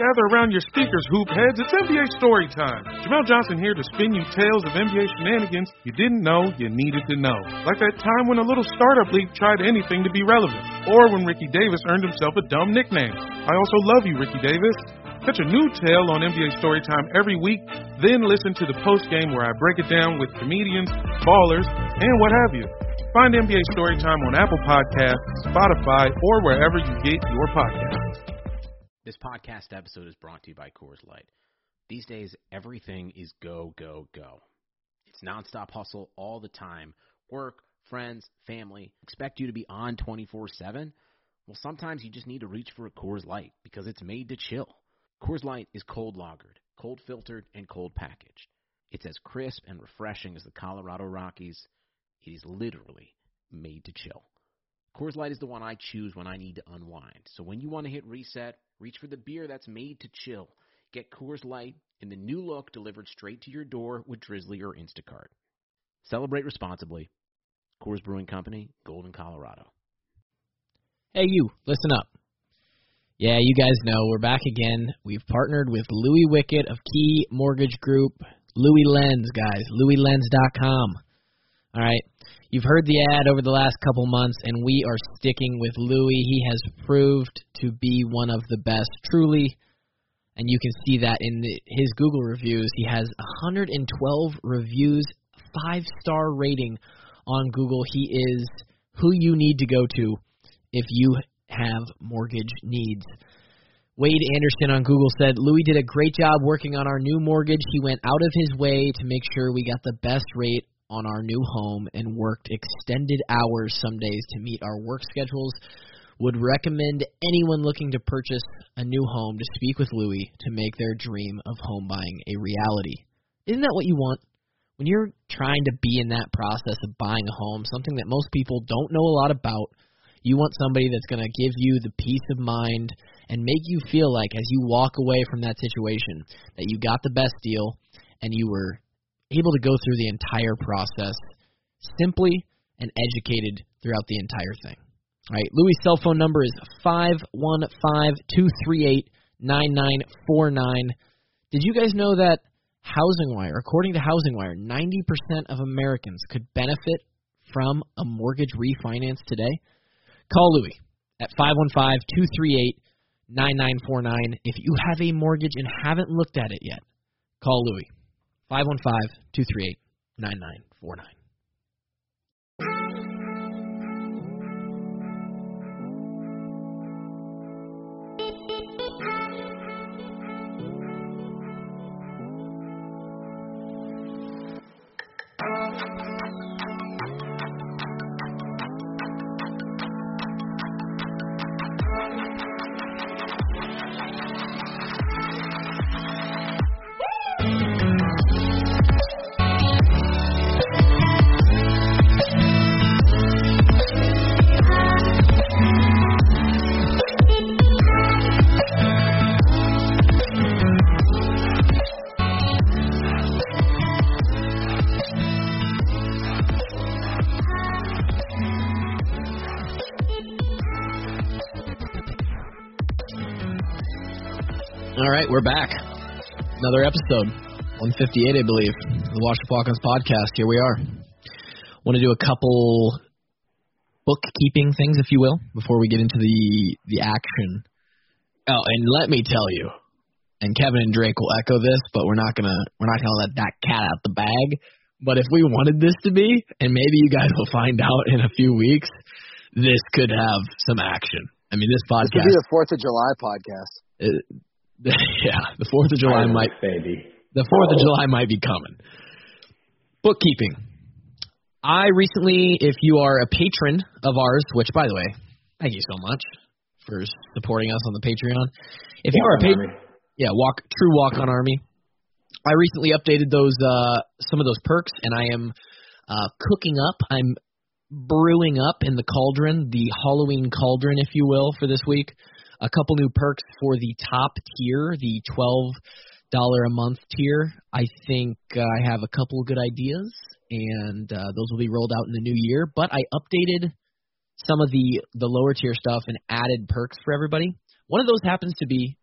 Gather around your speakers, hoop heads. It's NBA story time. Jamel Johnson here to spin you tales of NBA shenanigans you didn't know you needed to know. Like that time when a little startup league tried anything to be relevant. Or when Ricky Davis earned himself a dumb nickname. I also love you, Ricky Davis. Catch a new tale on NBA Storytime every week, then listen to the post-game where I break it down with comedians, ballers, and what have you. Find NBA Storytime on Apple Podcasts, Spotify, or wherever you get your podcasts. This podcast episode is brought to you by Coors Light. These days, everything is go, go, go. It's nonstop hustle all the time. Work, friends, family, expect you to be on 24/7. Well, sometimes you just need to reach for a Coors Light because it's made to chill. Coors Light is cold lagered, cold filtered, and cold packaged. It's as crisp and refreshing as the Colorado Rockies. It is literally made to chill. Coors Light is the one I choose when I need to unwind. So when you want to hit reset, reach for the beer that's made to chill. Get Coors Light in the new look delivered straight to your door with Drizzly or Instacart. Celebrate responsibly. Coors Brewing Company, Golden, Colorado. Hey, you, listen up. Yeah, you guys know we're back again. We've partnered with Louis Wickett of Key Mortgage Group. Louis Lens, guys, louislens.com. All right. You've heard the ad over the last couple months, and we are sticking with Louis. He has proved to be one of the best, truly, and you can see that in his Google reviews. He has 112 reviews, 5-star rating on Google. He is who you need to go to if you have mortgage needs. Wade Anderson on Google said, Louis did a great job working on our new mortgage. He went out of his way to make sure we got the best rate on our new home and worked extended hours some days to meet our work schedules. Would recommend anyone looking to purchase a new home to speak with Louis to make their dream of home buying a reality. Isn't that what you want? When you're trying to be in that process of buying a home, something that most people don't know a lot about, you want somebody that's going to give you the peace of mind and make you feel like as you walk away from that situation that you got the best deal and you were able to go through the entire process simply and educated throughout the entire thing. All right, Louis' cell phone number is 515-238-9949. Did you guys know that HousingWire, according to HousingWire, 90% of Americans could benefit from a mortgage refinance today? Call Louis at 515-238-9949. If you have a mortgage and haven't looked at it yet, call Louis. 515-238-9949. All right, we're back. Another episode, 158, I believe, the Washed Up Walk-Ons podcast. Here we are. Want to do a couple bookkeeping things, if you will, before we get into the action. Oh, and let me tell you, and Kevin and Drake will echo this, but we're not gonna let that cat out the bag. But if we wanted this to be, and maybe you guys will find out in a few weeks, this could have some action. I mean, this podcast. This could be the 4th of July podcast. Yeah, the 4th of July The 4th of July might be coming. Bookkeeping. I recently, if you are a patron of ours, which, by the way, thank you so much for supporting us on the Patreon. If you are a patron, True Walk-On Army. I recently updated those some of those perks, and I am cooking up. I'm brewing up in the cauldron, the Halloween cauldron, if you will, for this week. A couple new perks for the top tier, the $12 a month tier. I think I have a couple of good ideas, and those will be rolled out in the new year. But I updated some of the lower tier stuff and added perks for everybody. One of those happens to be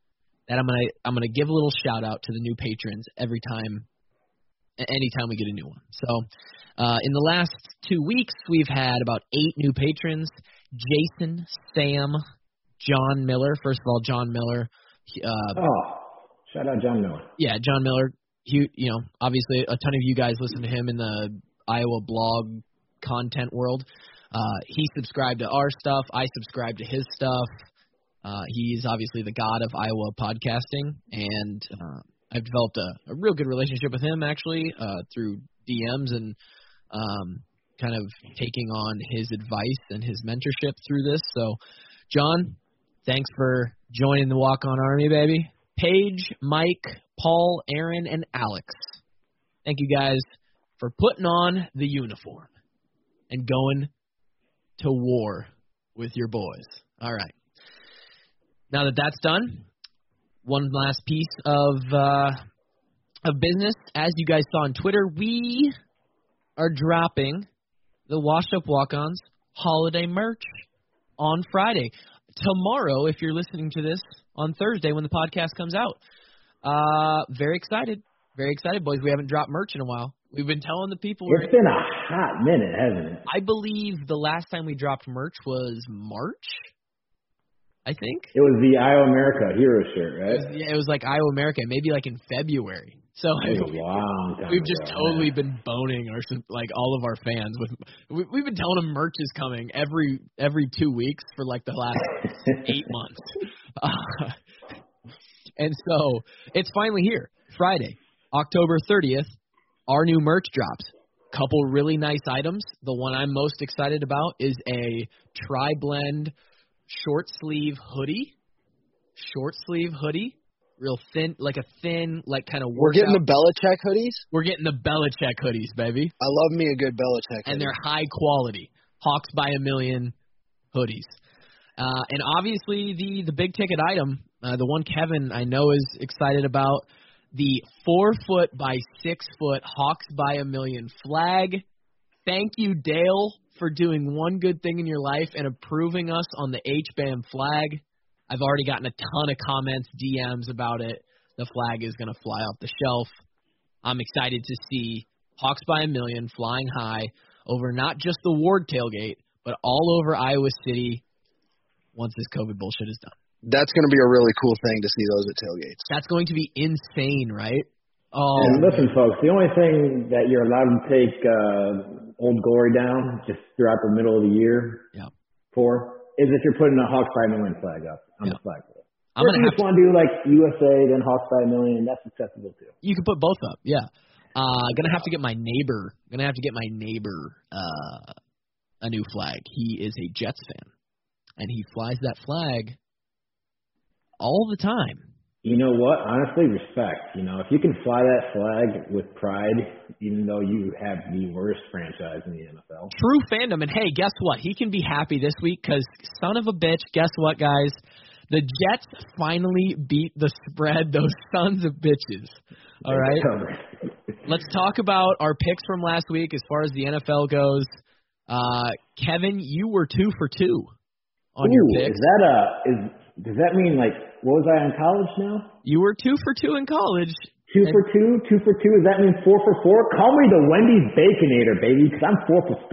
that I'm gonna give a little shout out to the new patrons anytime we get a new one. So in the last 2 weeks, we've had about 8 new patrons: Jason, Sam, John Miller. First of all, John Miller. Shout out John Miller. Yeah, John Miller. He, obviously a ton of you guys listen to him in the Iowa blog content world. He subscribed to our stuff. I subscribe to his stuff. He's obviously the god of Iowa podcasting, and I've developed a real good relationship with him, actually, through DMs and kind of taking on his advice and his mentorship through this. So, John, thanks for joining the Walk On Army, baby. Paige, Mike, Paul, Aaron, and Alex, thank you guys for putting on the uniform and going to war with your boys. All right. Now that that's done, one last piece of business. As you guys saw on Twitter, we are dropping the Washed Up Walk-Ons holiday merch on Friday. Tomorrow, if you're listening to this on Thursday when the podcast comes out. Very excited. Very excited, boys. We haven't dropped merch in a while. We've been telling the people. It's been a hot minute, hasn't it? I believe the last time we dropped merch was March, I think. It was the Iowa America Hero shirt, right? It was like Iowa America, maybe like in February. So it was a long time we've just ago, totally been boning all of our fans with. We've been telling them merch is coming every 2 weeks for like the last 8 months. And so it's finally here, Friday, October 30th. Our new merch drops. Couple really nice items. The one I'm most excited about is a tri-blend short sleeve hoodie. Real thin, like kind of workout. We're getting the Belichick hoodies? We're getting the Belichick hoodies, baby. I love me a good Belichick hoodie. And they're high quality. Hawks by a million hoodies. And obviously the big ticket item, the one Kevin I know is excited about, the 4-foot by 6-foot Hawks by a million flag. Thank you, Dale, for doing one good thing in your life and approving us on the HBAM flag. I've already gotten a ton of comments, DMs about it. The flag is going to fly off the shelf. I'm excited to see Hawks by a million flying high over not just the Ward tailgate, but all over Iowa City once this COVID bullshit is done. That's going to be a really cool thing to see those at tailgates. That's going to be insane, right? Oh. And listen, folks, the only thing that you're allowed to take Old Glory down just throughout the middle of the year for is if you're putting a Hawks by a million flag up on the flagpole. If you just want to do like USA, then Hawks by a million, that's acceptable too. You can put both up, yeah. Gonna have to get my neighbor a new flag. He is a Jets fan, and he flies that flag all the time. You know what? Honestly, respect. If you can fly that flag with pride, even though you have the worst franchise in the NFL. True fandom. And hey, guess what? He can be happy this week because son of a bitch, guess what, guys? The Jets finally beat the spread, those sons of bitches. All right? Let's talk about our picks from last week as far as the NFL goes. Kevin, you were 2 for 2 on your picks. Does that mean, like, what was I in college now? You were 2 for 2 in college. 2 for 2? 2 for 2? Does that mean 4 for 4? Call me the Wendy's Baconator, baby, because I'm 4 for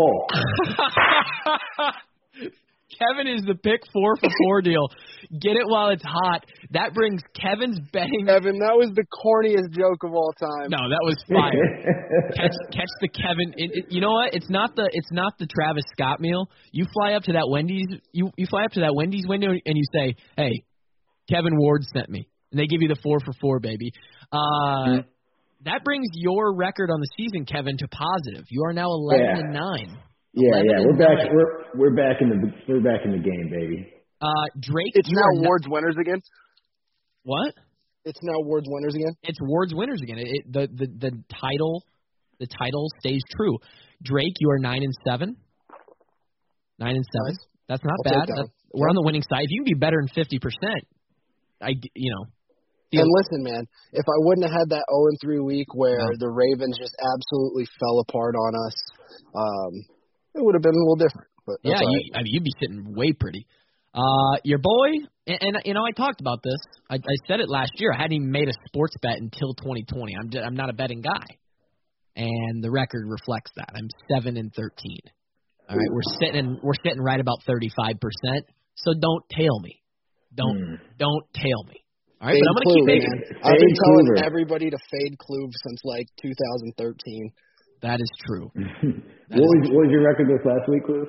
4. Kevin is the pick 4 for 4 deal. Get it while it's hot. That brings Kevin's betting. Kevin, that was the corniest joke of all time. No, that was fire. catch the Kevin. You know what? It's not the Travis Scott meal. You fly up to that Wendy's. You fly up to that Wendy's window and you say, "Hey, Kevin Ward sent me," and they give you the 4 for 4, baby. That brings your record on the season, Kevin, to positive. You are now 11-9. Yeah, we're back. We're back in the game, baby. Drake, it's now Ward's winners again. What? It's now Ward's winners again. It's Ward's winners again. The title stays true. Drake, you are 9-7. 9-7. Nice. That's not bad. We're on the winning side. If you can be better than 50%, And listen, man, if I wouldn't have had that 0-3 week where the Ravens just absolutely fell apart on us, it would have been a little different. But that's right. You'd be sitting way pretty. Your boy, And I talked about this. I said it last year. I hadn't even made a sports bet until 2020. I'm not a betting guy, and the record reflects that. I'm 7-13. All right, we're sitting right about 35%. So don't tail me. Don't tail me. All right, fade but I'm gonna keep making. I've been telling everybody to fade Kluve since like 2013. That is true. What was your record this last week, Kluve?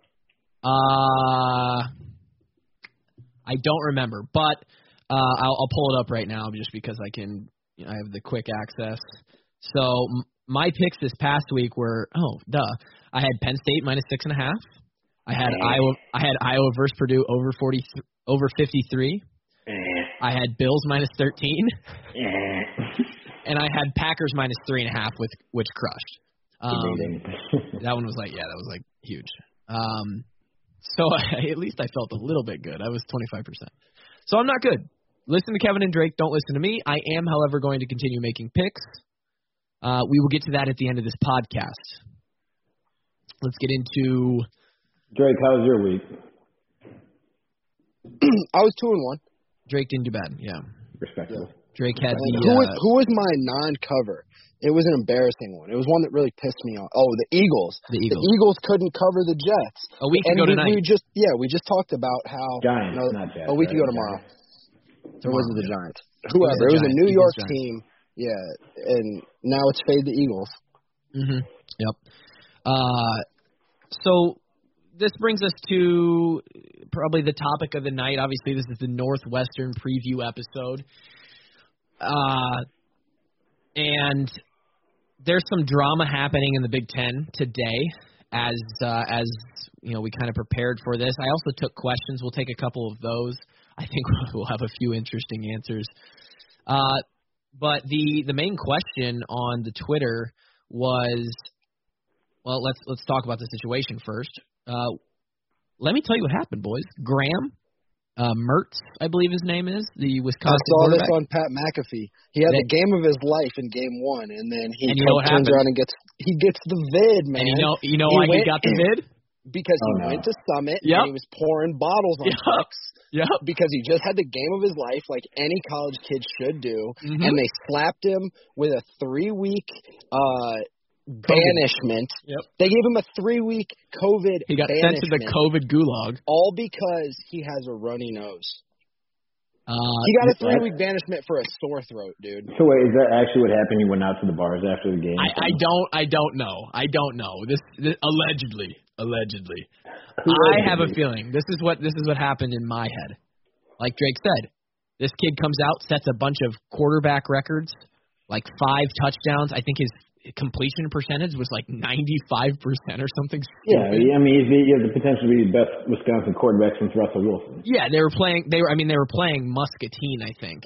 I don't remember, but I'll pull it up right now just because I have the quick access. So my picks this past week were I had Penn State -6.5. I had Iowa versus Purdue over 53. I had Bills -13. And I had Packers -3.5 which crushed. That one was huge. So at least I felt a little bit good. I was 25%. So I'm not good. Listen to Kevin and Drake. Don't listen to me. I am, however, going to continue making picks. We will get to that at the end of this podcast. Let's get into... Drake, how was your week? I was 2-1. Drake didn't do bad, yeah. Respectable. Drake had the... Who was my non-cover? It was an embarrassing one. It was one that really pissed me off. Oh, the Eagles. The Eagles couldn't cover the Jets. A week ago tonight. We just talked about how... Giants, not Jets. A week ago tomorrow. Or was it the Giants? Whoever. It was a New York team. Yeah, and now it's fade the Eagles. Mm-hmm. Yep. So this brings us to probably the topic of the night. Obviously, this is the Northwestern preview episode. And there's some drama happening in the Big Ten today as we kind of prepared for this. I also took questions. We'll take a couple of those. I think we'll have a few interesting answers. But the main question on the Twitter was, well, let's talk about the situation first. Let me tell you what happened, boys. Graham Mertz, I believe his name is, the Wisconsin quarterback. I saw this on Pat McAfee. He had the game of his life in game one, and then he turns around and gets the vid, man. And you know why he got the vid? Because he went to Summit and he was pouring bottles on trucks. Yep. Because he just had the game of his life, like any college kid should do, and they slapped him with a 3-week banishment. Yep. They gave him a 3-week COVID He got sent to the COVID gulag. All because he has a runny nose. He got a 3-week banishment for a sore throat, dude. So wait, is that actually what happened? He went out to the bars after the game? I don't know. This allegedly. I have a feeling this is what happened in my head. Like Drake said, this kid comes out, sets a bunch of quarterback records, like 5 touchdowns. I think his completion percentage was like 95% or something stupid. Yeah, I mean, he has the potential to be the best Wisconsin quarterback since Russell Wilson. Yeah, they were playing Muscatine, I think.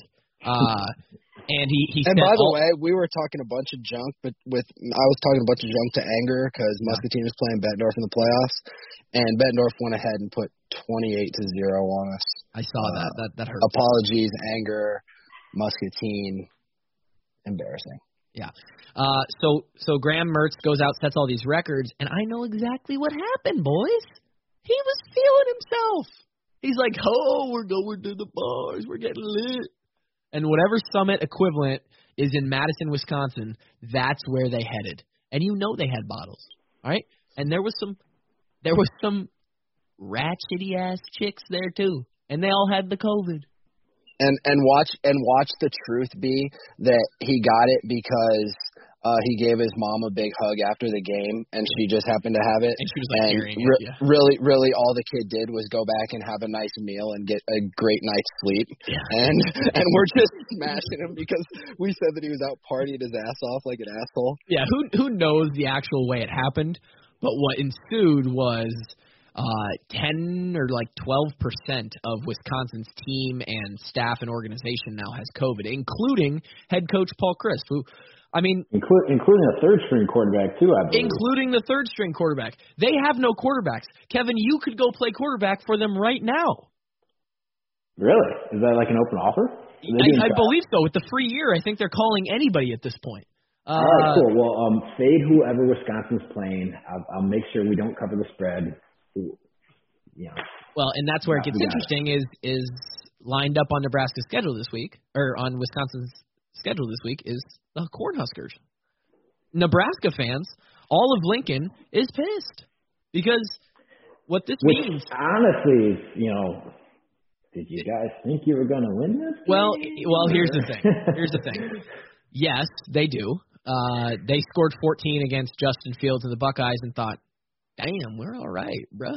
And he and by the way, we were talking a bunch of junk, but I was talking a bunch of junk to Anger because Muscatine was playing Bettendorf in the playoffs, and Bettendorf went ahead and put 28-0 on us. I saw that hurt. Apologies, Anger, Muscatine, embarrassing. Yeah. So Graham Mertz goes out, sets all these records, and I know exactly what happened, boys. He was feeling himself. He's like, we're going to the bars, we're getting lit. And whatever Summit equivalent is in Madison, Wisconsin, that's where they headed. And they had bottles, all right? And there was some ratchety ass chicks there too, and they all had the COVID. And watch the truth be that he got it because he gave his mom a big hug after the game, and she just happened to have it. And she was like carrying it. Really, all the kid did was go back and have a nice meal and get a great night's sleep. Yeah. And we're just smashing him because we said that he was out partying his ass off like an asshole. Yeah, who knows the actual way it happened? But what ensued was 10 or like 12% of Wisconsin's team and staff and organization now has COVID, including head coach Paul Chryst, who, I mean, including a third-string quarterback too, I believe. Including the third-string quarterback. They have no quarterbacks. Kevin, you could go play quarterback for them right now. Really? Is that like an open offer? I believe so. With the free year, I think they're calling anybody at this point. All right, cool. Well, fade whoever Wisconsin's playing. I'll make sure we don't cover the spread. Yeah. Well, and that's where it gets interesting is lined up on Nebraska's schedule this week, or on Wisconsin's schedule this week, is the Cornhuskers. Nebraska fans, all of Lincoln is pissed because what this means. Honestly, did you guys think you were going to win this game? Well, here's the thing. Yes, they do. They scored 14 against Justin Fields and the Buckeyes and thought, damn, we're all right, bruh.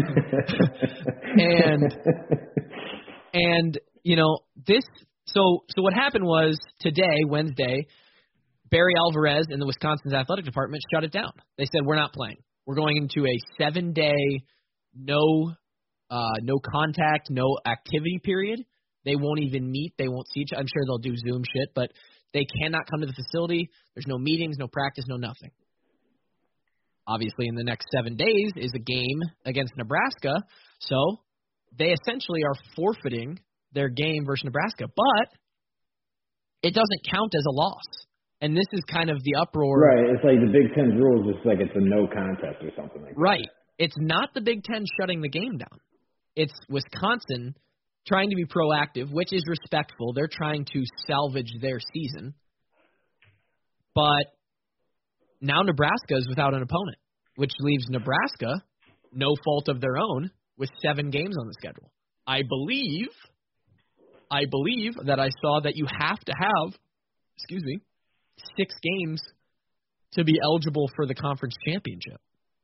and this. So what happened was today, Wednesday, Barry Alvarez in the Wisconsin's athletic department shut it down. They said, we're not playing. We're going into a 7-day no contact, no activity period. They won't even meet. They won't see each other. I'm sure they'll do Zoom shit, but they cannot come to the facility. There's no meetings, no practice, no nothing. Obviously, in the next 7 days is a game against Nebraska, so they essentially are forfeiting their game versus Nebraska, but it doesn't count as a loss. And this is kind of the uproar. Right. It's like the Big Ten's rules. It's like it's a no contest or something like that. Right. It's not the Big Ten shutting the game down. It's Wisconsin trying to be proactive, which is respectful. They're trying to salvage their season. But now Nebraska is without an opponent, which leaves Nebraska, no fault of their own, with 7 games on the schedule. I believe that I saw that you have to have, 6 games to be eligible for the conference championship.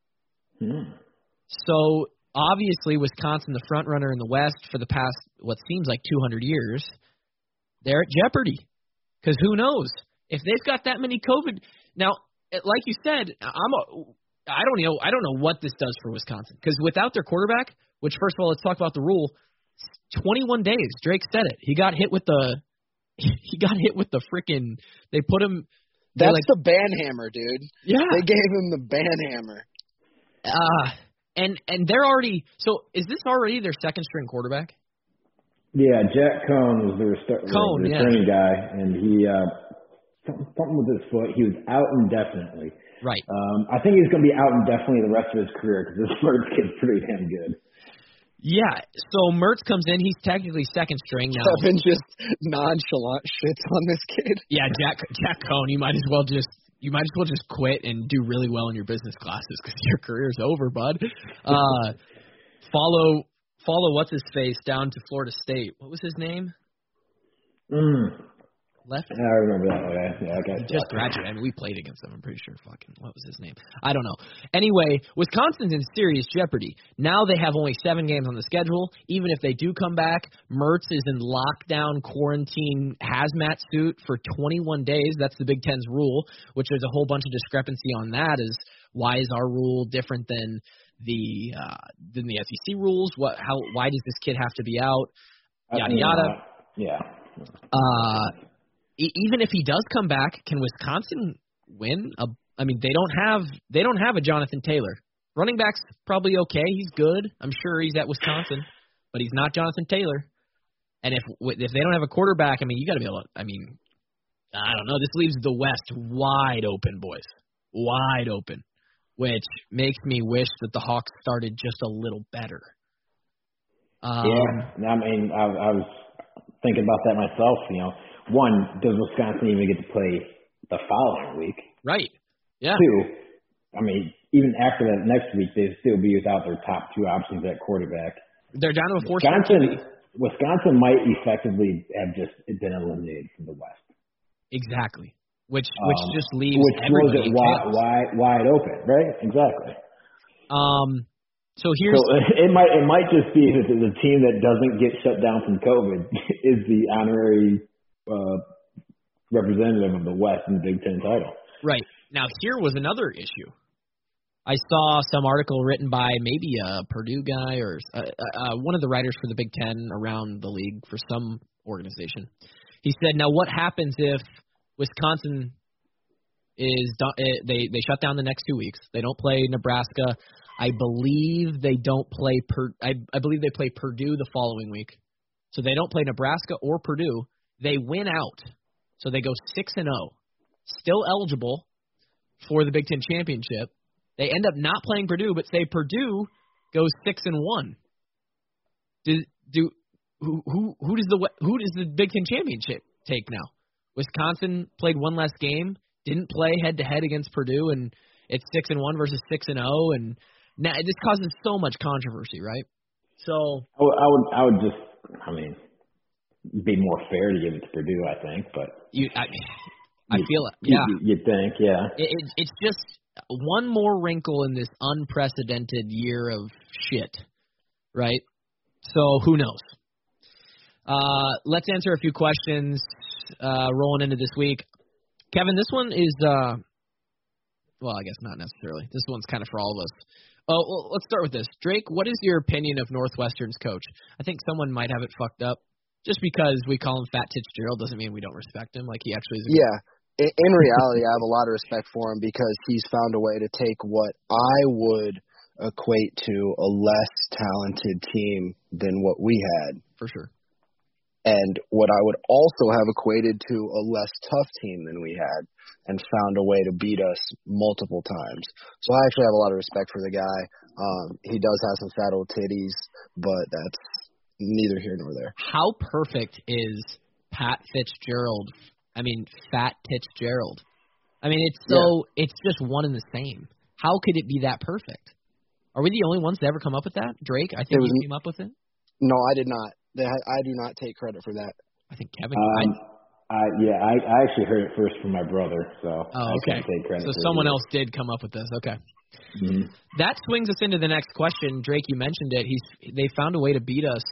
So, obviously, Wisconsin, the front runner in the West for the past, what seems like 200 years, they're at jeopardy. Because who knows? If they've got that many COVID... Now, like you said, I don't know what this does for Wisconsin. Because without their quarterback, which, first of all, let's talk about the rule, 21 days. Drake said it. He got hit with the freaking... They put him... That's like, the banhammer, dude. Yeah. They gave him the banhammer. And they're already... So, is this already their second-string quarterback? Yeah, Jack Cohn was the returning guy, and he... something with his foot. He was out indefinitely. Right. I think he's going to be out indefinitely the rest of his career because this Mertz kid's pretty damn good. Yeah, so Mertz comes in. He's technically second string now. Kevin just nonchalant shits on this kid. Yeah, Jack Cohn, you might as well just quit and do really well in your business classes because your career's over, bud. Follow what's his face down to Florida State. What was his name? Left. I remember that guy. Yeah, okay. He just graduated. I mean, we played against him. I'm pretty sure. What was his name? I don't know. Anyway, Wisconsin's in serious jeopardy. Now they have only 7 games on the schedule. Even if they do come back, Mertz is in lockdown, quarantine, hazmat suit for 21 days. That's the Big Ten's rule, which there's a whole bunch of discrepancy on that. Is why is our rule different than the SEC rules? Why does this kid have to be out? Yada yada. Yeah. Even if he does come back, can Wisconsin win? They don't have a Jonathan Taylor. Running back's probably okay. He's good. I'm sure he's at Wisconsin, but he's not Jonathan Taylor. And if they don't have a quarterback, you got to be able to. I don't know. This leaves the West wide open, boys, wide open, which makes me wish that the Hawks started just a little better. I was thinking about that myself. One, does Wisconsin even get to play the following week? Right. Yeah. 2, even after that next week, they'd still be without their top 2 options at quarterback. They're down to a 4. Wisconsin might effectively have just been eliminated from the West. Exactly. Which just leaves it everybody wide open, right? Exactly. So it might just be that the team that doesn't get shut down from COVID is the honorary representative of the West in the Big Ten title. Right. Now, here was another issue. I saw some article written by maybe a Purdue guy or one of the writers for the Big Ten around the league for some organization. He said, now what happens if Wisconsin is they shut down the next 2 weeks? They don't play Nebraska. I believe they don't play I believe they play Purdue the following week. So they don't play Nebraska or Purdue. They win out. So they go 6-0. Still eligible for the Big Ten championship. They end up not playing Purdue, but say Purdue goes 6-1. who does the Big Ten championship take now? Wisconsin played one less game, didn't play head-to-head against Purdue, and it's 6-1 versus 6-0, and now this causes so much controversy, right? So I would just, be more fair to give it to Purdue, I think, but I feel it. Yeah, you'd think, yeah. It's just one more wrinkle in this unprecedented year of shit, right? So who knows? Let's answer a few questions rolling into this week. Kevin, this one is, well, I guess not necessarily. This one's kind of for all of us. Oh, well, let's start with this. Drake, what is your opinion of Northwestern's coach? I think someone might have it fucked up. Just because we call him Fat Fitzgerald doesn't mean we don't respect him. Like, he actually is a good... In reality, I have a lot of respect for him because he's found a way to take what I would equate to a less talented team than what we had. For sure. And what I would also have equated to a less tough team than we had and found a way to beat us multiple times. So I actually have a lot of respect for the guy. He does have some fat old titties, but that's neither here nor there. How perfect is Fat Fitzgerald? It's just one and the same. How could it be that perfect? Are we the only ones to ever come up with that? Drake, I think you came up with it? No, I did not. I do not take credit for that. I think Kevin. I actually heard it first from my brother, so I can't take credit. So someone else did come up with this. Okay. Mm-hmm. That swings us into the next question. Drake, you mentioned it. They found a way to beat us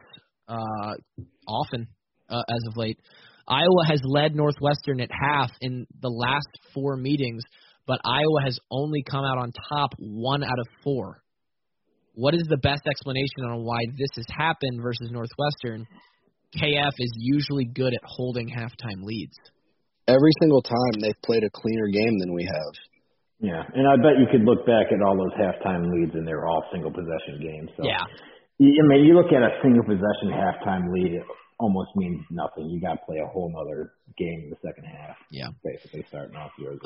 often as of late. Iowa has led Northwestern at half in the last 4 meetings, but Iowa has only come out on top 1 out of 4. What is the best explanation on why this has happened versus Northwestern? KF is usually good at holding halftime leads. Every single time they've played a cleaner game than we have. Yeah, and I bet you could look back at all those halftime leads, and they were all single-possession games. So. Yeah. You look at a single-possession halftime lead, it almost means nothing. You got to play a whole other game in the second half. Yeah. Basically starting off 0-0.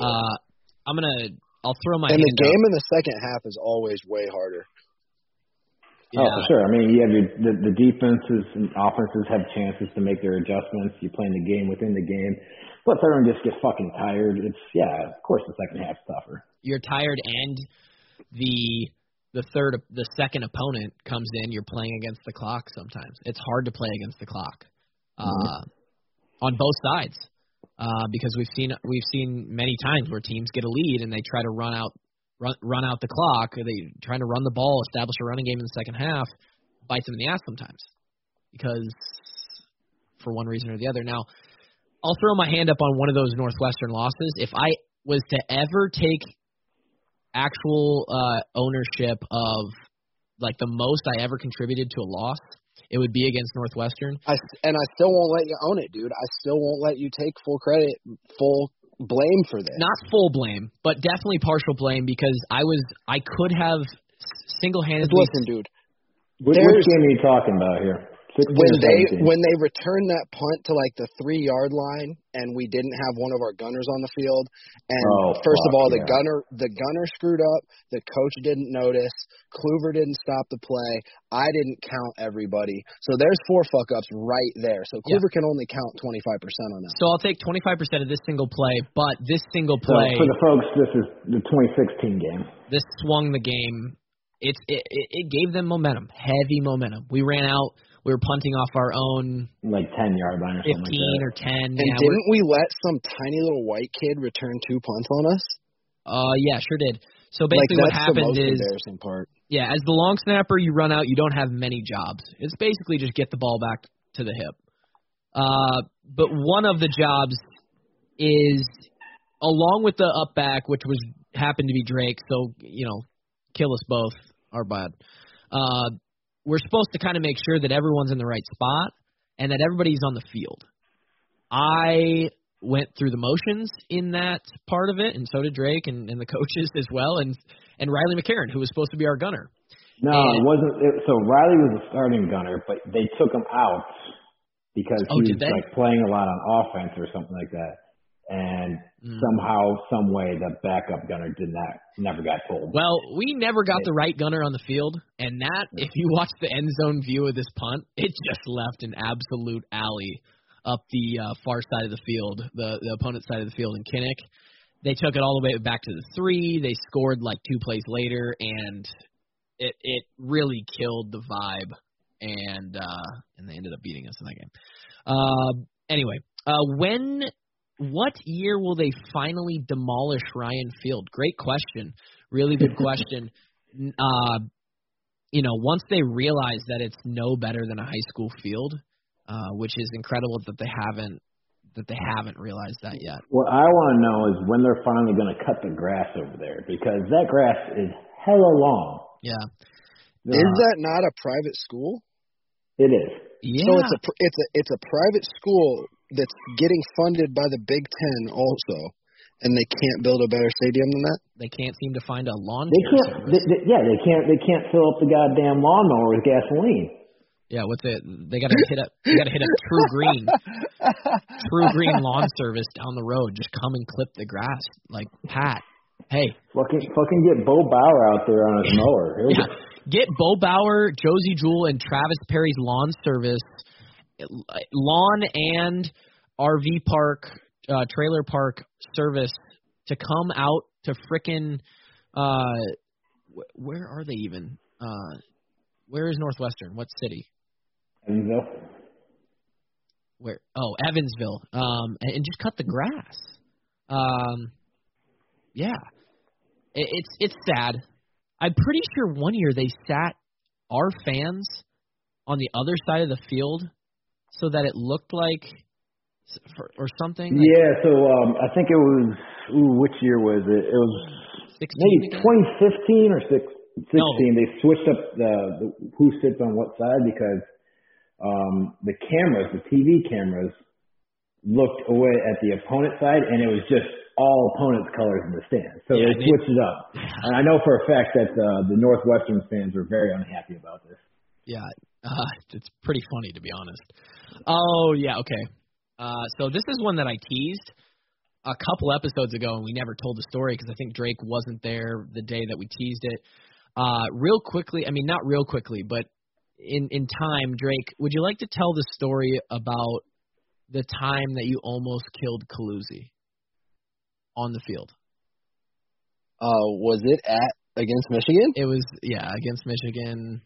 I'll throw my hand up. And the game in the second half is always way harder. Yeah. Oh, for sure. You have the defenses and offenses have chances to make their adjustments. You're playing the game within the game. But everyone just gets fucking tired. Of course the second half's tougher. You're tired, and the second opponent comes in, you're playing against the clock sometimes. It's hard to play against the clock on both sides because we've seen many times where teams get a lead and they try to run out the clock. They trying to run the ball, establish a running game in the second half, bites them in the ass sometimes because for one reason or the other. Now, I'll throw my hand up on one of those Northwestern losses. If I was to ever take actual ownership of like the most I ever contributed to a loss, it would be against Northwestern. I still won't let you own it, dude. I still won't let you take full credit, full blame for this. Not full blame, but definitely partial blame because I could have single-handedly. Listen, dude. Which game are you talking about here? When they returned that punt to like the 3-yard line and we didn't have one of our gunners on the field, and the gunner screwed up, the coach didn't notice, Kluver didn't stop the play, I didn't count everybody. So there's 4 fuck-ups right there. So Kluver can only count 25% on that. So I'll take 25% of this single play, but this single play... So for the folks, this is the 2016 game. This swung the game. It gave them momentum, heavy momentum. We ran out... We were punting off our own 10-yard line or 15 something like that. or 10. And didn't we let some tiny little white kid return 2 punts on us? Yeah, sure did. So basically what happened is, embarrassing part. Yeah, as the long snapper, you run out, you don't have many jobs. It's basically just get the ball back to the hip. But one of the jobs is, along with the up back, which happened to be Drake, so, kill us both, our bad. We're supposed to kind of make sure that everyone's in the right spot and that everybody's on the field. I went through the motions in that part of it, and so did Drake and the coaches as well, and Riley McCarron, who was supposed to be our gunner. No, it wasn't. So Riley was a starting gunner, but they took him out because he was playing a lot on offense or something like that. and somehow, some way, the backup gunner never got told. Well, we never got the right gunner on the field, and that, if you watch the end zone view of this punt, it just left an absolute alley up the far side of the field, the opponent's side of the field in Kinnick. They took it all the way back to the 3. They scored like 2 plays later, and it really killed the vibe, and they ended up beating us in that game. Anyway, what year will they finally demolish Ryan Field? Great question. Really good question. Once they realize that it's no better than a high school field, which is incredible that they haven't realized that yet. What I want to know is when they're finally going to cut the grass over there, because that grass is hella long. Yeah. Is that not a private school? It is. Yeah. So it's a private school that's getting funded by the Big Ten also, and they can't build a better stadium than that. They can't seem to find a lawn. They can't fill up the goddamn lawnmower with gasoline. Yeah, what's it? They got to hit up True Green Lawn Service down the road. Just come and clip the grass, like Pat. Hey, fucking get Bo Bauer out there on his mower. Yeah, get Bo Bauer, Josie Jewell, and Travis Perry's Lawn Service, lawn and RV park, trailer park service to come out to frickin' where are they even? Where is Northwestern? What city? Evansville. Where? Oh, Evansville. And just cut the grass. Yeah. It's sad. I'm pretty sure one year they sat our fans on the other side of the field so that it looked like or something. Yeah, so I think it was which year was it? It was 16 maybe again? 2015 or 16. No. They switched up the who sits on what side because the cameras, the TV cameras, looked away at the opponent side, and it was just all opponent's colors in the stands. So they switched it up. Yeah. And I know for a fact that the Northwestern fans were very unhappy about this. Yeah, it's pretty funny, to be honest. Oh, yeah, okay. So this is one that I teased a couple episodes ago, and we never told the story because I think Drake wasn't there the day that we teased it. Real quickly, I mean, not real quickly, but in time, Drake, would you like to tell the story about the time that you almost killed Calusi on the field? Was it against Michigan? It was, against Michigan.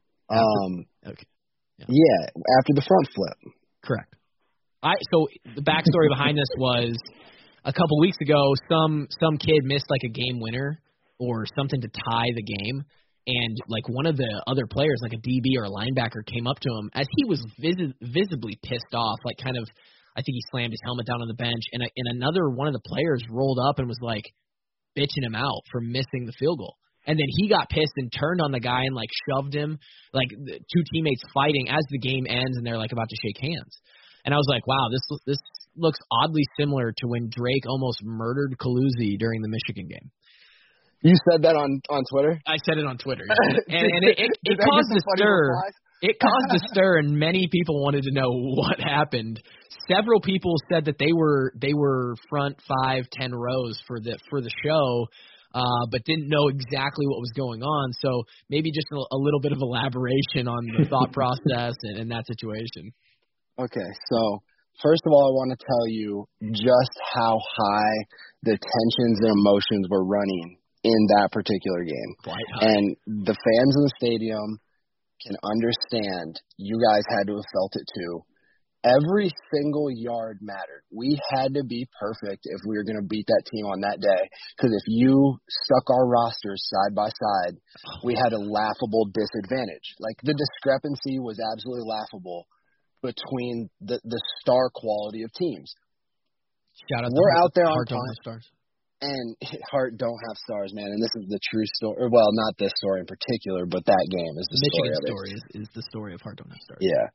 Okay. Yeah, after the front flip. Correct. So the backstory behind this was a couple weeks ago, some kid missed like a game winner or something to tie the game, and like one of the other players, like a DB or a linebacker, came up to him as he was visibly pissed off, like kind of, I think he slammed his helmet down on the bench, and another one of the players rolled up and was like bitching him out for missing the field goal. And then he got pissed and turned on the guy and like shoved him, like the two teammates fighting as the game ends and they're like about to shake hands. And I was like, wow, this looks oddly similar to when Drake almost murdered Calusi during the Michigan game. You said that on Twitter? I said it on Twitter. Yeah. And it caused a stir. It caused a stir, and many people wanted to know what happened. Several people said that they were front 5, 10 rows for the show, but didn't know exactly what was going on. So maybe just a little bit of elaboration on the thought process and that situation. Okay, so first of all, I want to tell you just how high the tensions and emotions were running in that particular game. Quite high. And the fans in the stadium can understand. You guys had to have felt it too. Every single yard mattered. We had to be perfect if we were going to beat that team on that day. Because if you stuck our rosters side by side, we had a laughable disadvantage. Like, the discrepancy was absolutely laughable between the star quality of teams. Shout out We're out there on Heart Don't Have Stars. And Heart don't have stars, man. And this is the true story. Well, not this story in particular, but that game is the Michigan story of it. Is the story of Heart Don't Have Stars. Yeah.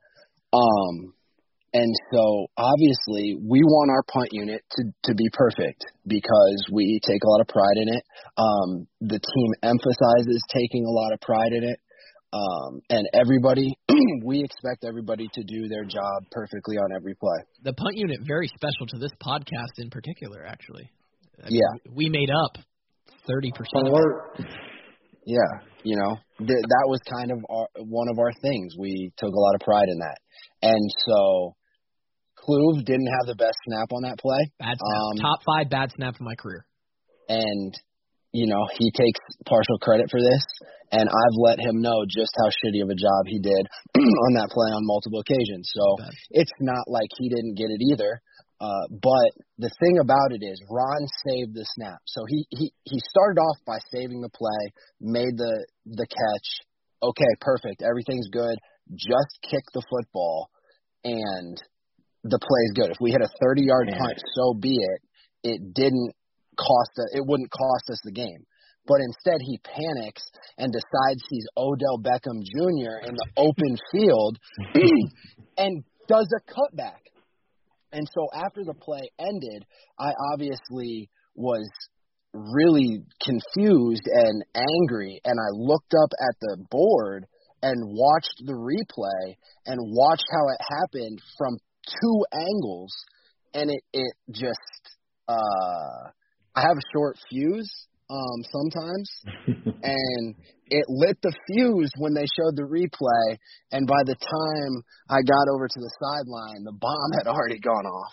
And so, obviously, we want our punt unit to be perfect because we take a lot of pride in it. The team emphasizes taking a lot of pride in it. And everybody, we expect everybody to do their job perfectly on every play. The punt unit, very special to this podcast in particular, actually. We made up 30%. Yeah, that was kind of one of our things. We took a lot of pride in that. And so Kluve didn't have the best snap on that play. Bad snap. Top 5 bad snap of my career. And, he takes partial credit for this. And I've let him know just how shitty of a job he did on that play on multiple occasions. So it's not like he didn't get it either. But the thing about it is Ron saved the snap. So he started off by saving the play, made the catch. Okay, perfect. Everything's good. Just kick the football, and the play's good. If we hit a 30-yard punt, so be it. It wouldn't cost us the game. But instead he panics and decides he's Odell Beckham Jr. in the open field and does a cutback. And so after the play ended, I obviously was really confused and angry, and I looked up at the board and watched the replay and watched how it happened from 2 angles, and it just I have a short fuse sometimes, and it lit the fuse when they showed the replay, and by the time I got over to the sideline, the bomb had already gone off.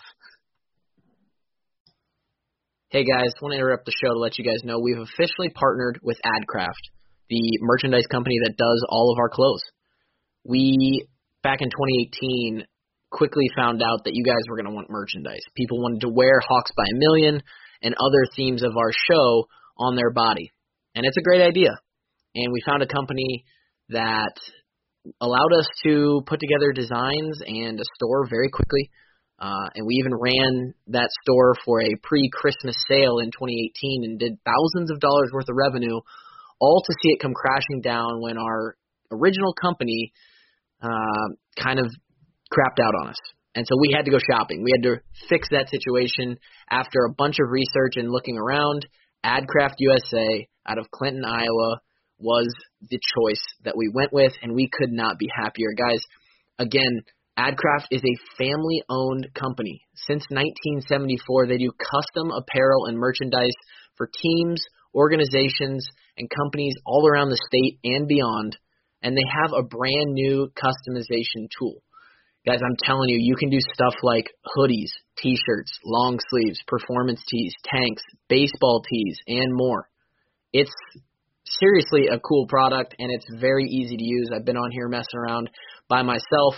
Hey guys, want to interrupt the show to let you guys know we've officially partnered with AdCraft, the merchandise company that does all of our clothes. We, back in 2018, quickly found out that you guys were going to want merchandise. People wanted to wear Hawks by a Million and other themes of our show on their body. And it's a great idea. And we found a company that allowed us to put together designs and a store very quickly. And we even ran that store for a pre-Christmas sale in 2018 and did thousands of dollars worth of revenue, all to see it come crashing down when our original company kind of crapped out on us. And so we had to go shopping. We had to fix that situation. After a bunch of research and looking around, AdCraft USA out of Clinton, Iowa was the choice that we went with, and we could not be happier. Guys, again, AdCraft is a family-owned company. Since 1974, they do custom apparel and merchandise for teams, organizations, and companies all around the state and beyond, and they have a brand new customization tool. Guys, I'm telling you, you can do stuff like hoodies, t-shirts, long sleeves, performance tees, tanks, baseball tees, and more. It's seriously a cool product, and it's very easy to use. I've been on here messing around by myself.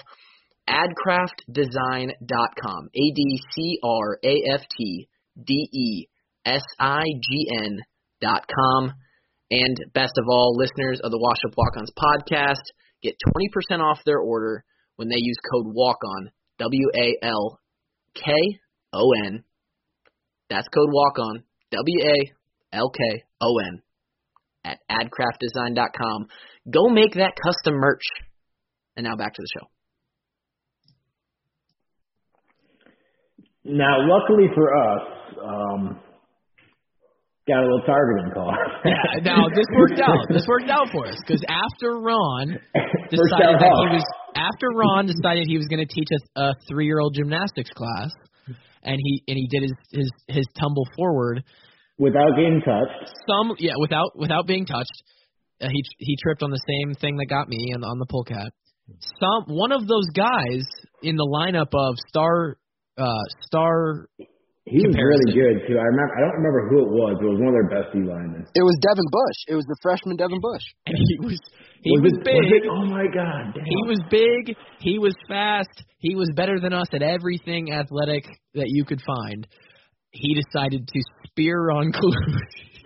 AdCraftDesign.com, AdCraftDesign.com. And best of all, listeners of the Wash Up Walk-Ons podcast get 20% off their order when they use code WALK-ON, WALKON. That's code WALK-ON, WALKON, at AdCraftDesign.com. Go make that custom merch. And now back to the show. Now, luckily for us, got a little targeting call. Yeah, now this worked out. This worked out for us because after Ron decided he was going to teach us a 3-year-old gymnastics class, and he did his tumble forward without getting touched. Without being touched. He tripped on the same thing that got me on the pull cat. One of those guys in the lineup of star. He was really good too. I don't remember who it was. It was one of their best D-linemen. It was Devin Bush. It was the freshman Devin Bush. And he was big. Oh my God! Damn. He was big. He was fast. He was better than us at everything athletic that you could find. He decided to spear on Kluve,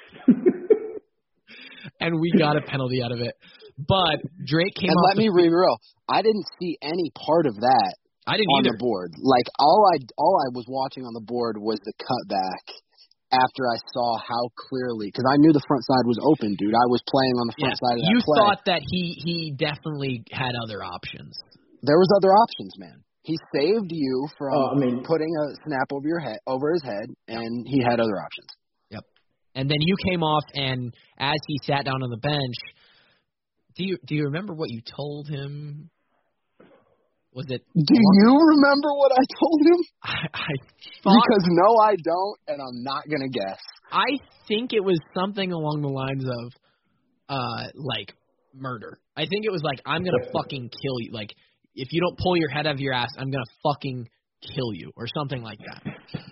and we got a penalty out of it. But Drake came. And let me be real. I didn't see any part of that. I didn't on either. The board. Like all I was watching on the board was the cutback after I saw how clearly, because I knew the front side was open, dude. I was playing on the front side of that You play. thought that he definitely had other options. There was other options, man. He saved you from putting a snap over his head, and he had other options. Yep. And then you came off, and as he sat down on the bench, Do you remember what you told him? Was it? Do you remember what I told him? I thought, because no, I don't, and I'm not gonna guess. I think it was something along the lines of, like murder. I think it was like, I'm gonna fucking kill you. Like, if you don't pull your head out of your ass, I'm gonna fucking kill you, or something like that.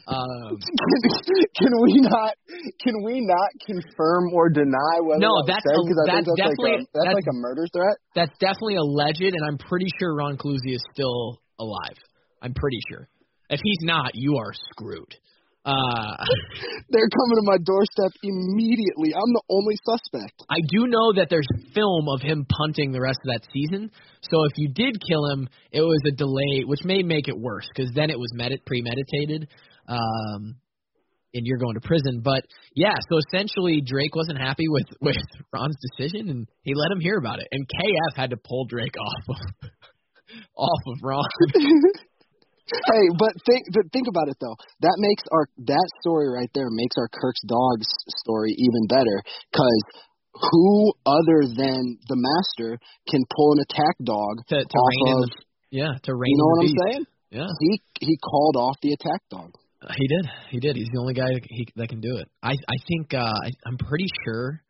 Can we not confirm or deny whether that's definitely that's like a murder threat? That's definitely alleged, and I'm pretty sure Ron Cluzzi is still alive. I'm pretty sure. If he's not, you are screwed. They're coming to my doorstep immediately. I'm the only suspect. I do know that there's film of him punting the rest of that season. So if you did kill him, it was a delay, which may make it worse because then it was premeditated, and you're going to prison. But yeah, so essentially Drake wasn't happy with Ron's decision, and he let him hear about it. And KF had to pull Drake off of Ron. Hey, but think about it though. That story right there makes our Kirk's Dogs story even better, because who other than the master can pull an attack dog to rein in the you know what I'm saying? Yeah. He called off the attack dog. He did. He's the only guy that can do it. I think I'm pretty sure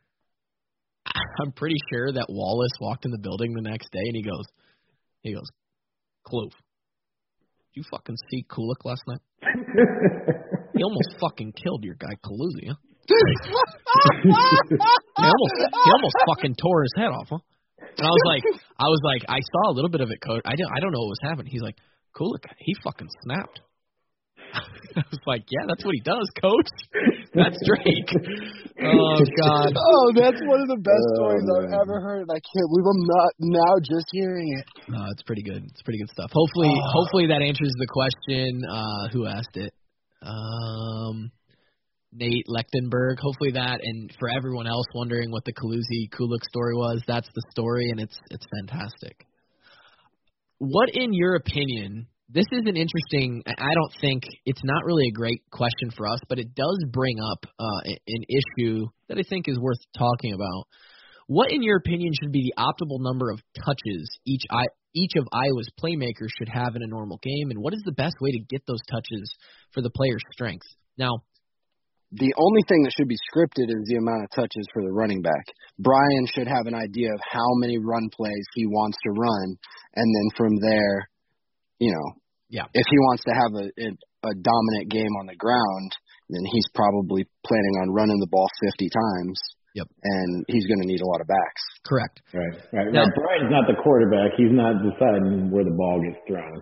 that Wallace walked in the building the next day and he goes, Kloof, did you fucking see Kulik last night? He almost fucking killed your guy Cluzzi, huh? he almost fucking tore his head off, huh? And I was like, I saw a little bit of it, coach. I don't know what was happening. He's like, Kulik, he fucking snapped. I was like, yeah, that's what he does, coach. That's Drake. Oh, God. Oh, that's one of the best stories I've ever heard. I can't believe I'm not now just hearing it. It's pretty good. It's pretty good stuff. Hopefully that answers the question. Who asked it? Nate Lechtenberg. Hopefully that, and for everyone else wondering what the Kulik story was, that's the story, and it's fantastic. What, in your opinion, this is an interesting, I don't think, it's not really a great question for us, but it does bring up an issue that I think is worth talking about. What, in your opinion, should be the optimal number of touches each of Iowa's playmakers should have in a normal game, and what is the best way to get those touches for the player's strengths? Now, the only thing that should be scripted is the amount of touches for the running back. Brian should have an idea of how many run plays he wants to run, and then from there, if he wants to have a dominant game on the ground, then he's probably planning on running the ball 50 times. Yep. And he's going to need a lot of backs. Correct. Right. Now, Brian's not the quarterback. He's not deciding where the ball gets thrown.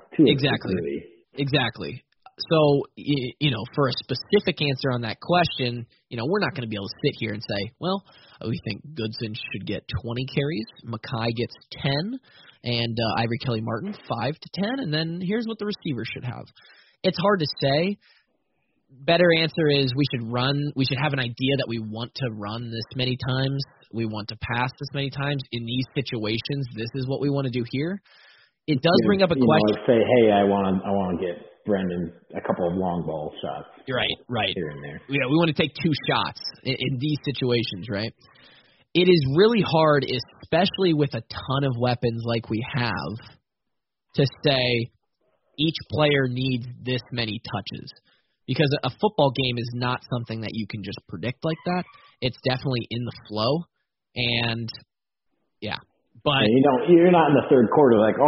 Exactly. So, for a specific answer on that question, we're not going to be able to sit here and say, well, we think Goodson should get 20 carries, Mackay gets 10, and Ivory Kelly Martin 5 to 10, and then here's what the receiver should have. It's hard to say. Better answer is we should have an idea that we want to run this many times, we want to pass this many times. In these situations, this is what we want to do here. It does bring up a question. Say, hey, I want to get Brendan a couple of long ball shots. Right. Here and there. Yeah, we want to take 2 shots in these situations, right? It is really hard, especially with a ton of weapons like we have, to say each player needs this many touches. Because a football game is not something that you can just predict like that. It's definitely in the flow. And, yeah. But you're not in the third quarter like,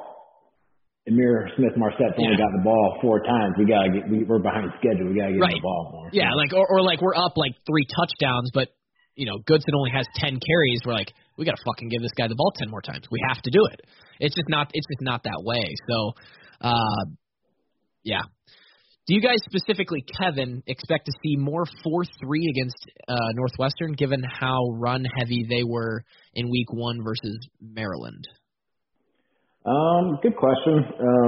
Amir Smith-Marsette's only got the ball 4 times. We're behind schedule. We got to get the ball more. Yeah, or we're up 3 touchdowns, but Goodson only has 10 carries. We're like, we got to fucking give this guy the ball 10 more times. We have to do it. It's just not that way. So, yeah. Do you guys specifically, Kevin, expect to see more 4-3 against Northwestern, given how run-heavy they were in Week 1 versus Maryland? Good question.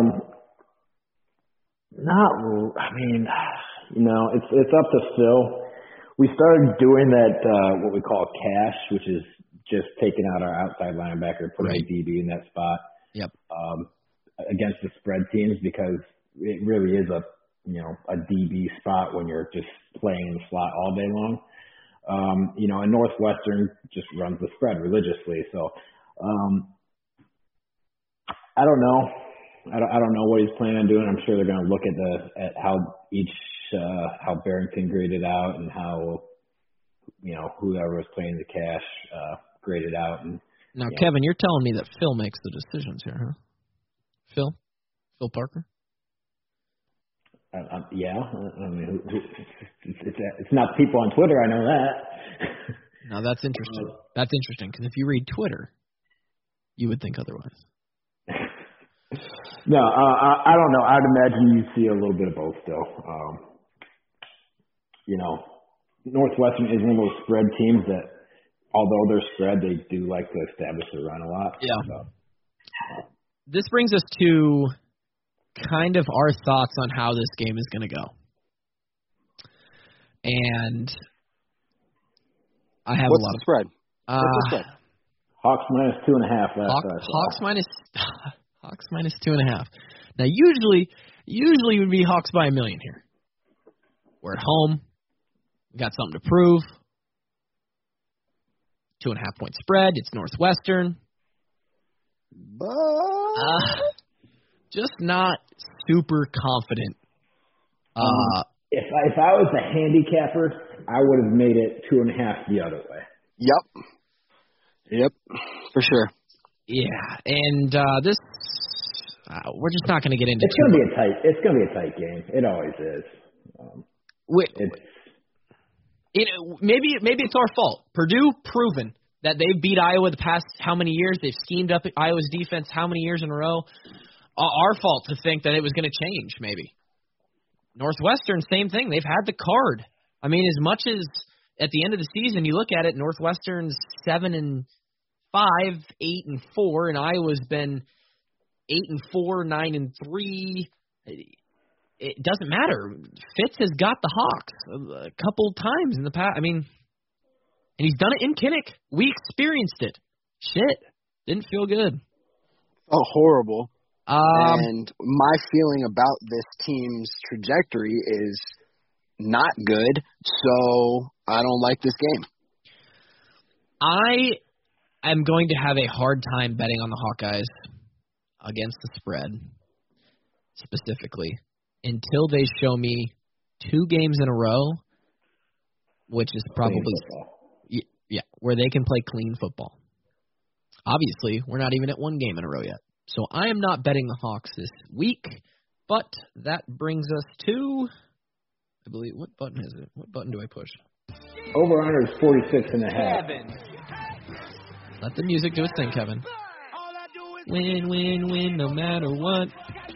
It's up to Phil. We started doing that, what we call cash, which is just taking out our outside linebacker, putting a DB in that spot. Yep. Against the spread teams, because it really is a DB spot when you're just playing in the slot all day long. And Northwestern just runs the spread religiously. So I don't know. I don't know what he's planning on doing. I'm sure they're going to look at how how Barrington graded out and how whoever was playing the cash graded out. And now, Kevin, you're telling me that Phil makes the decisions here, huh? Phil Parker. Yeah. I mean, it's not the people on Twitter. I know that. Now that's interesting. That's interesting because if you read Twitter, you would think otherwise. No, I don't know. I'd imagine you see a little bit of both still. Northwestern is one of those spread teams that, although they're spread, they do like to establish their run a lot. Yeah. So. This brings us to kind of our thoughts on how this game is going to go. And I have What's a lot the spread? What's the spread? Hawks minus 2.5. Hawks minus 2.5. Now, usually it would be Hawks by 1 million here. We're at home. We got something to prove. 2.5 point spread. It's Northwestern. Just not super confident. If I was a handicapper, I would have made it 2.5 the other way. Yep, for sure. Yeah, and this we're just not going to get into. It's going to be a tight game. It always is. Maybe it's our fault. Purdue proven that they've beat Iowa the past how many years? They've schemed up Iowa's defense how many years in a row? Our fault to think that it was going to change. Maybe Northwestern, same thing. They've had the card. I mean, as much as at the end of the season you look at it, Northwestern's 7-5, 8-4, and Iowa's been 8-4, 9-3. It doesn't matter. Fitz has got the Hawks a couple times in the past. I mean, and he's done it in Kinnick. We experienced it. Shit, didn't feel good. Oh, horrible. And my feeling about this team's trajectory is not good, so I don't like this game. I am going to have a hard time betting on the Hawkeyes against the spread, specifically, until they show me 2 games in a row, which is probably where they can play clean football. Obviously, we're not even at 1 game in a row yet. So I am not betting the Hawks this week, but that brings us to, I believe, what button is it? What button do I push? Over-under is 46.5. Kevin. Let the music do its thing, Kevin. Win, win, win, no matter what.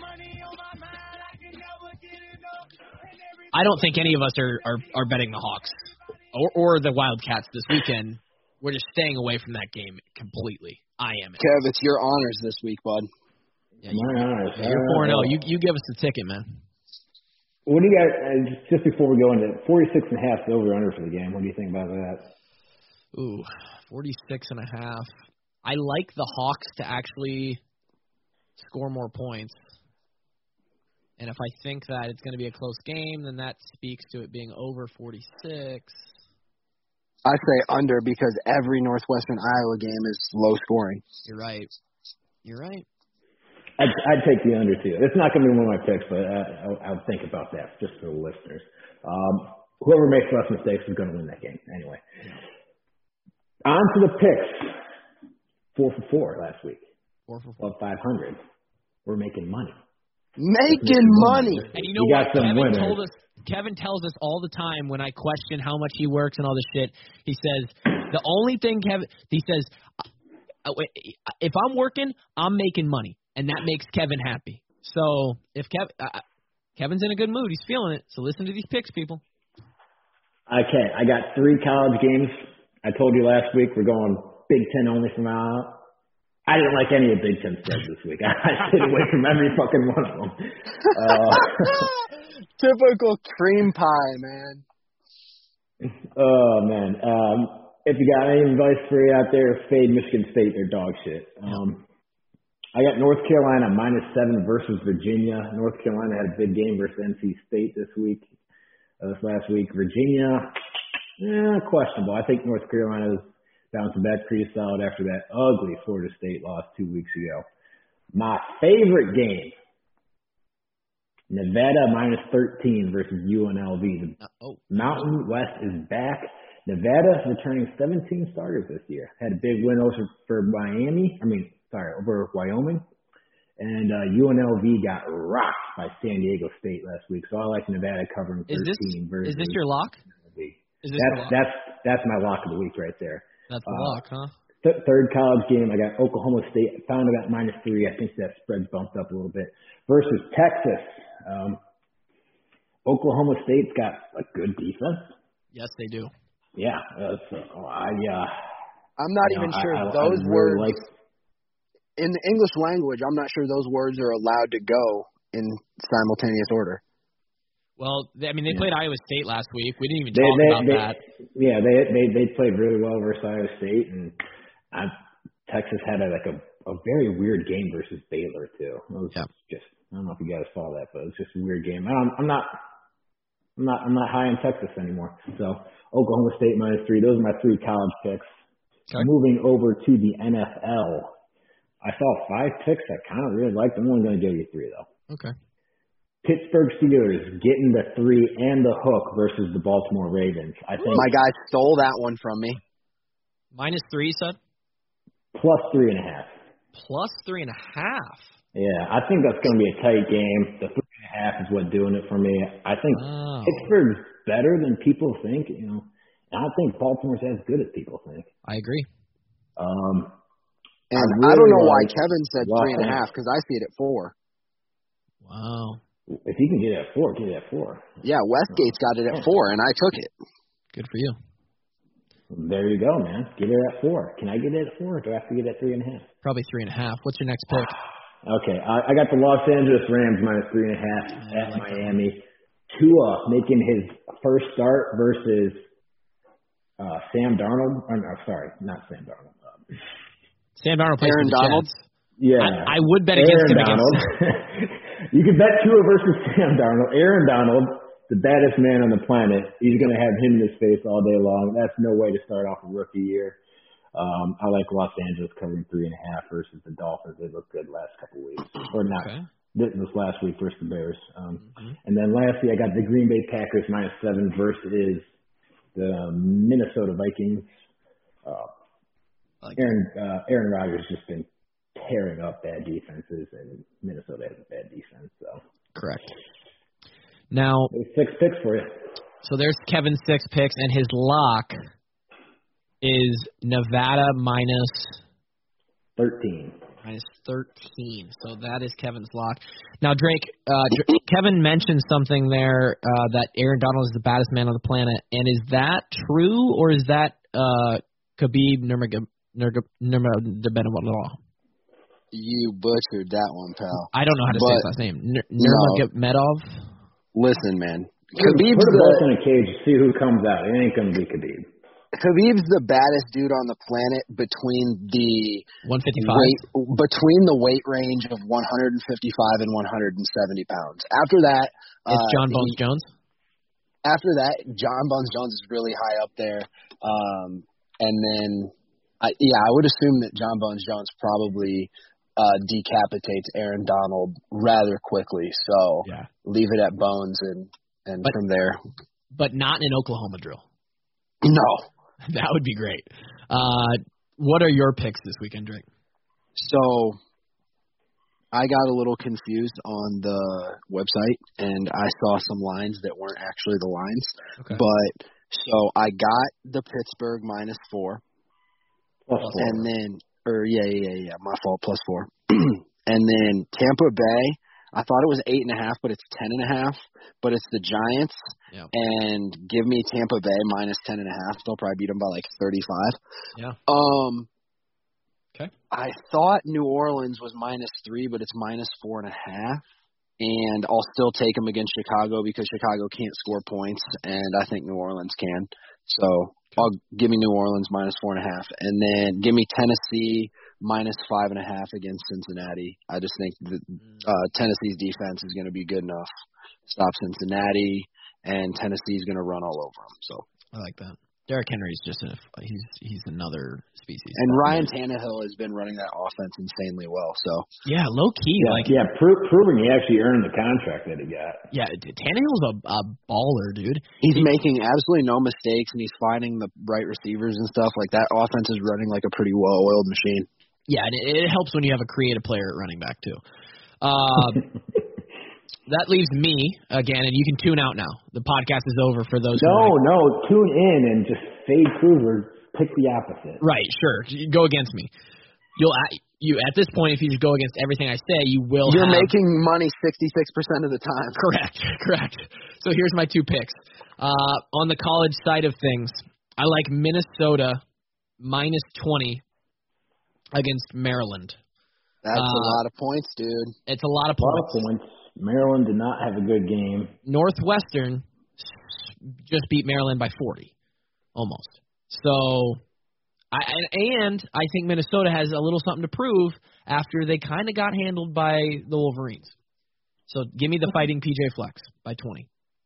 I don't think any of us are betting the Hawks or the Wildcats this weekend. We're just staying away from that game completely. I am. Kev, it's your honors this week, bud. Yeah, you're 4-0. You give us the ticket, man. What do you guys, just before we go into it, 46.5 is over-under for the game. What do you think about that? Ooh, 46.5. I like the Hawks to actually score more points. And if I think that it's going to be a close game, then that speaks to it being over 46. I say under because every Northwestern Iowa game is low scoring. You're right. I'd take the under too. It's not going to be one of my picks, but I'll think about that just for the listeners. Whoever makes less mistakes is going to win that game anyway. On to the picks. 4 for 4 last week. 4 for 4. Above 500. We're making money. Making money. And you know what? Kevin tells us all the time when I question how much he works and all this shit. He says the only thing he says, if I'm working, I'm making money, and that makes Kevin happy. So if Kevin's in a good mood, he's feeling it. So listen to these picks, people. Okay, I got 3 college games. I told you last week we're going Big Ten only from now on. I didn't like any of Big Ten spreads this week. I stayed away from every fucking one of them. Typical cream pie, man. Oh, man. If you got any advice for you out there, fade Michigan State. They're dog shit. I got North Carolina -7 versus Virginia. North Carolina had a big game versus NC State this last week. Virginia, questionable. I think North Carolina's bouncing back pretty solid after that ugly Florida State loss 2 weeks ago. My favorite game, Nevada -13 versus UNLV. The Mountain West is back. Nevada returning 17 starters this year. Had a big win over Wyoming. And UNLV got rocked by San Diego State last week. So I like Nevada covering 13 versus. Is this your lock? That's my lock of the week right there. That's the lock, huh? Third college game, I got Oklahoma State. Found I got -3. I think that spread's bumped up a little bit. Versus Texas. Oklahoma State's got a good defense. Yes, they do. Yeah. I'm not even sure those words in the English language. I'm not sure those words are allowed to go in simultaneous order. Well, they played Iowa State last week. We didn't even talk about that. Yeah, they played really well versus Iowa State, and Texas had a very weird game versus Baylor too. It was just, I don't know if you guys saw that, but it was just a weird game. I'm not high on Texas anymore. So Oklahoma State -3. Those are my 3 college picks. Okay. Moving over to the NFL, I saw 5 picks I kind of really liked. I'm only going to give you 3 though. Okay. Pittsburgh Steelers getting the 3 and the hook versus the Baltimore Ravens. I think my guy stole that one from me. -3, son? +3.5. +3.5. Yeah, I think that's going to be a tight game. The 3.5 is what doing it for me. I think Pittsburgh's better than people think. And I think Baltimore's as good as people think. I agree. And I don't know why Kevin said 3.5 because I see it at 4. Wow. If you can get it at 4, get it at 4. Yeah, Westgate's got it at 4, and I took it. Good for you. There you go, man. Get it at 4. Can I get it at 4, or do I have to get it at 3.5? Probably 3.5. What's your next pick? Okay, I got the Los Angeles Rams -3.5 at Miami. Tua making his first start versus Sam Darnold. Sorry, not Sam Darnold. Sam Darnold plays Aaron for the Donald. Jets. Yeah, I would bet against him. You could bet Tua versus Sam Darnold. Aaron Donald, the baddest man on the planet. He's going to have him in his face all day long. That's no way to start off a rookie year. I like Los Angeles covering 3.5 versus the Dolphins. They looked good last couple weeks, or not. Okay. This last week versus the Bears. And then lastly, I got the Green Bay Packers -7 versus the Minnesota Vikings. Aaron Rodgers has just been tearing up bad defenses, and Minnesota has a bad defense. So correct. Now, there's 6 picks for you. So there's Kevin's 6 picks, and his lock is Nevada -13. -13. So that is Kevin's lock. Now, Drake, Kevin mentioned something there that Aaron Donald is the baddest man on the planet. And is that true, or is that Khabib Nurmagomedov? You butchered that one, pal. I don't know how to say his last name. Nurmagomedov? Listen, man. Khabib's put them both in a cage to see who comes out. It ain't going to be Khabib. Khabib's the baddest dude on the planet between the 155 between the weight range of 155 and 170 pounds. After that, it's John Bones Jones. After that, John Bones Jones is really high up there. And then, I would assume that John Bones Jones probably decapitates Aaron Donald rather quickly. So leave it at Bones and from there. But not in an Oklahoma drill. No. That would be great. What are your picks this weekend, Drake? So I got a little confused on the website, and I saw some lines that weren't actually the lines. Okay. But so I got the Pittsburgh -4. +4. And then, my fault, +4. And then Tampa Bay, I thought it was 8.5, but it's 10.5. But it's the Giants, and give me Tampa Bay -10.5. They'll probably beat them by like 35. Yeah. Okay. I thought New Orleans was -3, but it's -4.5. And I'll still take them against Chicago because Chicago can't score points, and I think New Orleans can. So I'll give me New Orleans -4.5, and then give me Tennessee -5.5 against Cincinnati. I just think that Tennessee's defense is going to be good enough to stop Cincinnati, and Tennessee's going to run all over them. So I like that. Derrick Henry's just he's another species. And Ryan Tannehill has been running that offense insanely well. So yeah, low key, proving he actually earned the contract that he got. Yeah, Tannehill's a baller, dude. He's making absolutely no mistakes, and he's finding the right receivers and stuff. Like that offense is running like a pretty well-oiled machine. Yeah, and it helps when you have a creative player at running back too. That leaves me again, and you can tune out now. The podcast is over for those. No, tune in and just fade Kluver. Pick the opposite. Right, sure. Go against me. You at this point, if you just go against everything I say, you will. You're making money 66% of the time. Correct. So here's my 2 picks. On the college side of things, I like Minnesota -20 against Maryland. That's a lot of points, dude. It's a lot of points. Maryland did not have a good game. Northwestern just beat Maryland by 40, almost. So, I think Minnesota has a little something to prove after they kind of got handled by the Wolverines. So, give me the Fighting PJ Flex by 20.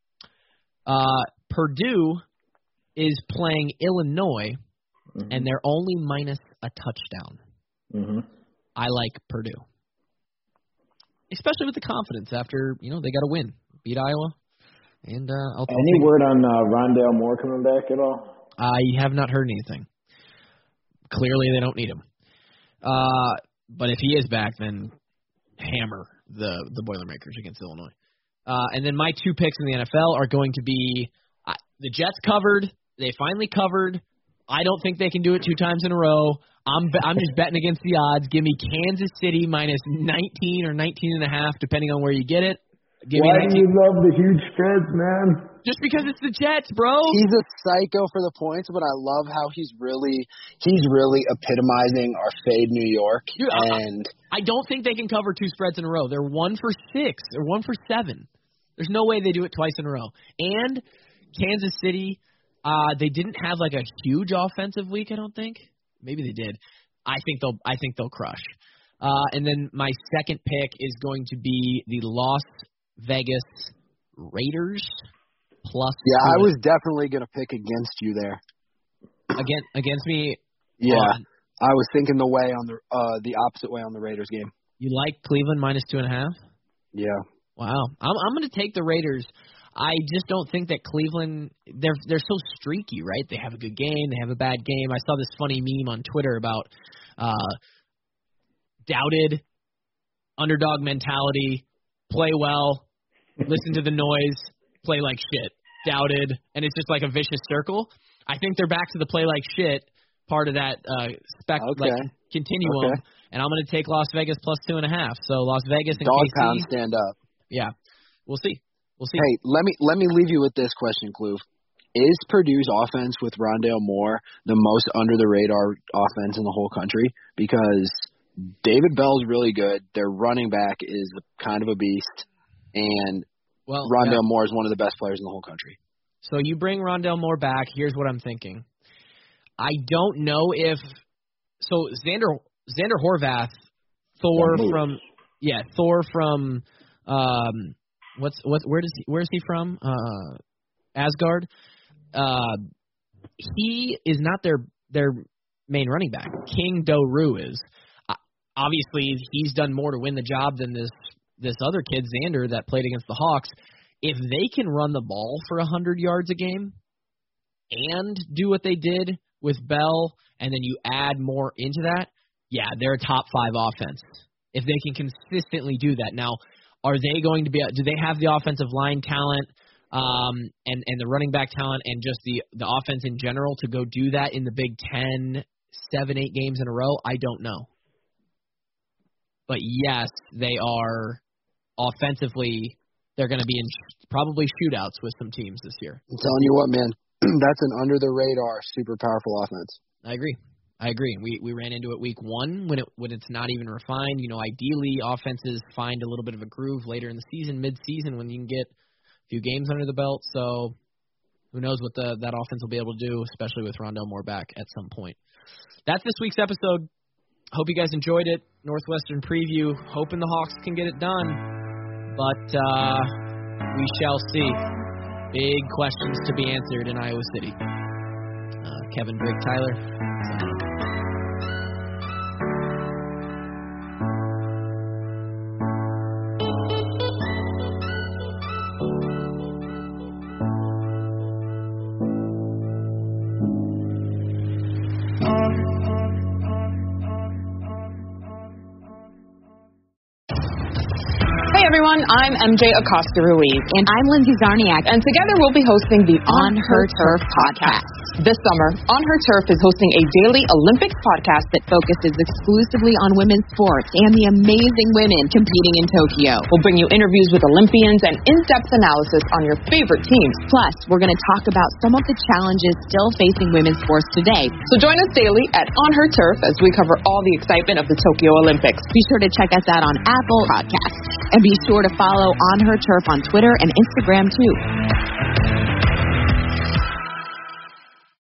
Purdue is playing Illinois, and they're only minus a touchdown. Mm-hmm. I like Purdue. Especially with the confidence after, they got to win. Beat Iowa. And Any word on Rondale Moore coming back at all? I have not heard anything. Clearly they don't need him. But if he is back, then hammer the Boilermakers against Illinois. And then my 2 picks in the NFL are going to be the Jets covered. They finally covered. I don't think they can do it 2 times in a row. I'm just betting against the odds. Give me Kansas City -19 or 19.5, depending on where you get it. Why do you love the huge spreads, man? Just because it's the Jets, bro. He's a psycho for the points, but I love how he's really epitomizing our fade New York. Dude, I don't think they can cover 2 spreads in a row. They're 1 for 6. They're 1 for 7. There's no way they do it twice in a row. And Kansas City, they didn't have like a huge offensive week, I don't think. Maybe they did. I think they'll crush. And then my second pick is going to be the Las Vegas Raiders plus. Yeah, I was definitely going to pick against you there. Against me? Yeah, I was thinking the opposite way on the Raiders game. You like Cleveland -2.5? Yeah. Wow. I'm going to take the Raiders. I just don't think that Cleveland, they're so streaky, right? They have a good game, they have a bad game. I saw this funny meme on Twitter about doubted, underdog mentality, play well, listen to the noise, play like shit, doubted, and it's just like a vicious circle. I think they're back to the play like shit part of that continuum, and I'm going to take Las Vegas +2.5. So Las Vegas and Dog KC. pound, stand up. Yeah, we'll see. Hey, let me leave you with this question, Kluve. Is Purdue's offense with Rondale Moore the most under-the-radar offense in the whole country? Because David Bell's really good. Their running back is kind of a beast. And Rondale Moore is one of the best players in the whole country. So you bring Rondale Moore back. Here's what I'm thinking. I don't know if – so Xander Horvath, Thor from where is he from? Asgard. He is not their main running back. King Do-Roo is. Obviously, he's done more to win the job than this other kid, Xander, that played against the Hawks. If they can run the ball for 100 yards a game and do what they did with Bell, and then you add more into that, yeah, they're a top 5 offense. If they can consistently do that. Now, are they going to be? Do they have the offensive line talent and the running back talent and just the offense in general to go do that in the Big Ten 7-8 games in a row? I don't know. But yes, they are offensively. They're going to be in probably shootouts with some teams this year. I'm telling you what, man, that's an under the radar, super powerful offense. I agree. We ran into it week 1 when it's not even refined. You know, ideally offenses find a little bit of a groove later in the season, mid-season, when you can get a few games under the belt. So who knows what that offense will be able to do, especially with Rondale Moore back at some point. That's this week's episode. Hope you guys enjoyed it. Northwestern preview. Hoping the Hawks can get it done. But we shall see. Big questions to be answered in Iowa City. Kevin, Drake, Tyler, signing off. Everyone, I'm MJ Acosta-Ruiz. And I'm Lindsay Zarniak. And together we'll be hosting the On Her Turf podcast. This summer, On Her Turf is hosting a daily Olympics podcast that focuses exclusively on women's sports and the amazing women competing in Tokyo. We'll bring you interviews with Olympians and in-depth analysis on your favorite teams. Plus, we're going to talk about some of the challenges still facing women's sports today. So join us daily at On Her Turf as we cover all the excitement of the Tokyo Olympics. Be sure to check us out on Apple Podcasts. And be sure to follow On Her Turf on Twitter and Instagram, too.